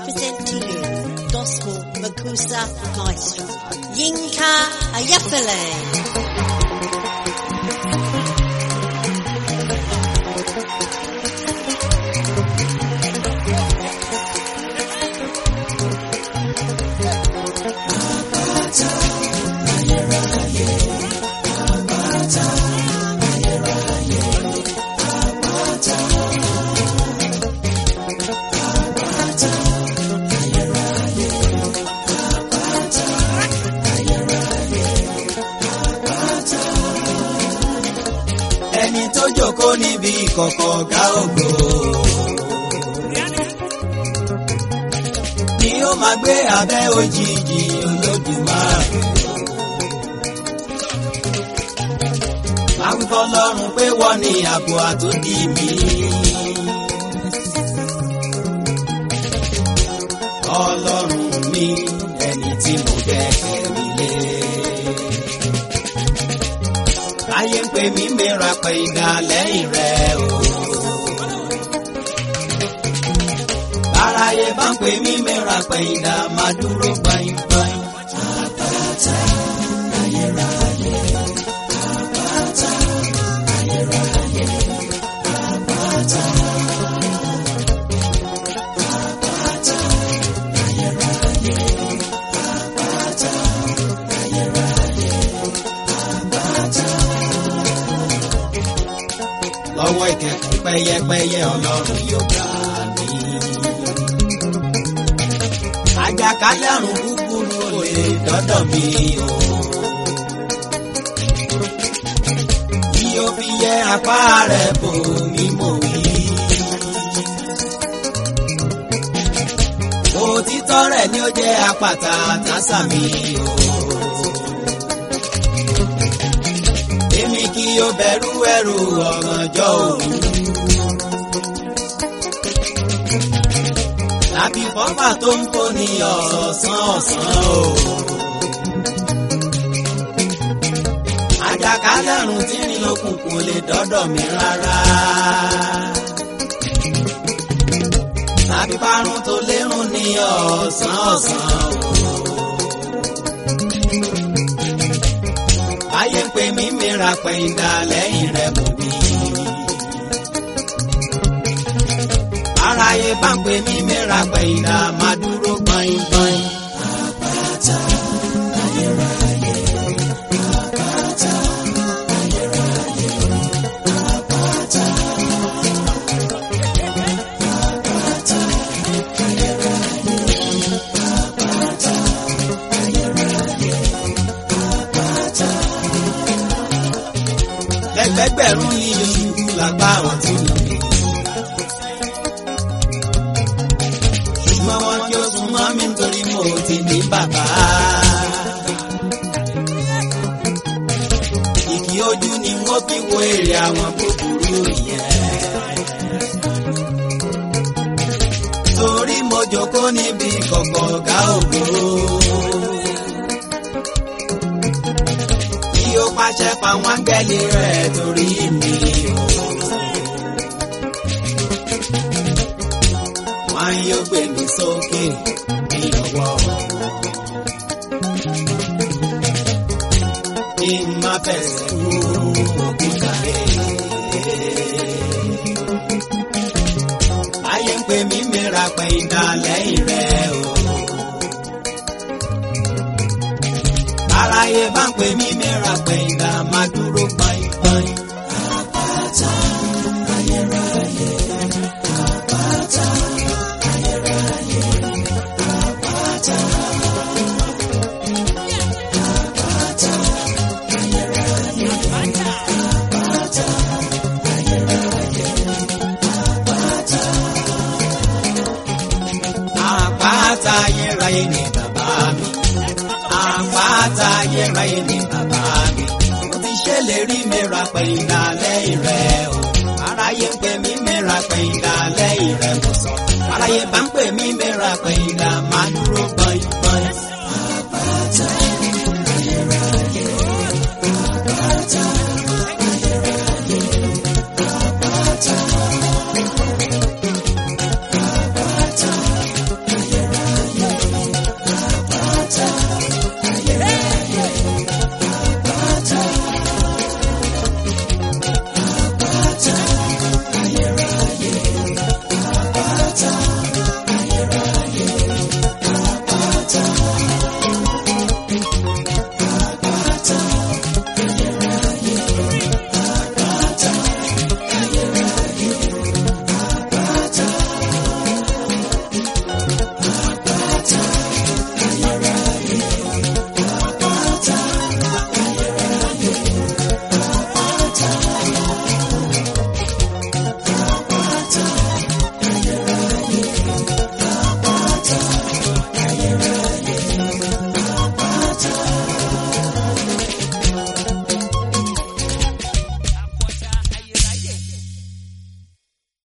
present to you Gospel Makusa Maestro, Yinka Ayafele. Ẹni tó jókòó níbi ìkọ̀kọ̀ ọ̀gá ògo ni ó máa gbé abẹ́ òjìji Olódùmarè. Máa wí f'Ọlọ́run pé wọ́n ní ààbò àtòdì mi. Ọlọ́run mi, ẹni tí mo gbẹ́kẹ̀ mi lé. Ayé ń pè mí mìíràn pé ìdá lẹ́yìn rẹ̀ o. Báráyé bá ń pè mí mìíràn pé ìdá máa dúró gbáyìngbáyìn. Àpáta ayérayé, àpáta ayérayé, àpáta. Àpáta ayérayé, àpáta ayérayé, àpáta. Lọ́wọ́ ìkẹ̀kùn pẹ́yẹpẹ́yẹ Ọlọ́run yóò gbà mí. Àjàkálẹ̀ àrùn búburú ò lè dọ́dọ̀ mi o. Bí o fi yẹ apá rẹ̀ bò mí mò wí. Òtítọ́ rẹ̀ ni ó jẹ́ àpáta àtàsà mi o. Èmi kì yóò bẹ̀rù ẹ̀rù ọ̀gànjọ́ òru. Tàbí fọ́fà tó ń kó ní ọ̀sán ọ̀sán o. Àjàkálẹ̀ àrùn tí ní òkùnkùn lè dọ́dọ̀ mi rárá. Tàbí parun tó lérùn ní ọ̀sán ọ̀sán o. Ayé ń pè mí mìíràn pé ìdá lẹ́yìn rẹ̀ mú mi. Aráyé bá ń pè mí mìíràn pé ìdá máa dúró gbọ̀ngbọ̀n. Àpáta ayérayé, àpáta ayérayé, àpáta. Àpáta ayérayé, àpáta ayérayé, àpáta. Ẹgbẹgbẹ̀rún ní oṣù lágbára tí mo ní. Ṣùgbọ́n wọn kí ó sún mọ́ mi nítorí mo ti ní bàbá. Ìkì ojú ni wọ́n fi wo èrè àwọn búburú yẹn. Torí mo jókòó níbi ìkọ̀kọ̀ ọ̀gá ògo. Ó pàṣẹ fáwọn áńgẹ́lì rẹ̀ torí mi o. Wọ́n yóò gbé mi sókè ní ọwọ́ wọn. Kí n má fẹsẹ̀ rú òkúta rẹ̀. Ayé ń pè mí mìíràn pé ìdá lẹ́yìn rẹ̀ o. Aráyé bá ń pè mí mìíràn pé ìdá máa dúró gbọ̀ngbọ̀n. Àpáta ayérayé, àpáta ayérayé, àpáta. Àpáta ayérayé, àpáta ayérayé, àpáta. Àpáta ayérayé ni bàbá mi. Àpáta ayérayé ni bàbá mi. Mo ti ṣèlérí mìíràn pé ìdá lẹ́yìn rẹ̀ o. Aráyé ń pè mí mìíràn pé ìdá lẹ́yìn rẹ̀ mo sọ. Aráyé bá ń pè mí mìíràn pé ìdá máa dúró gbọ́n.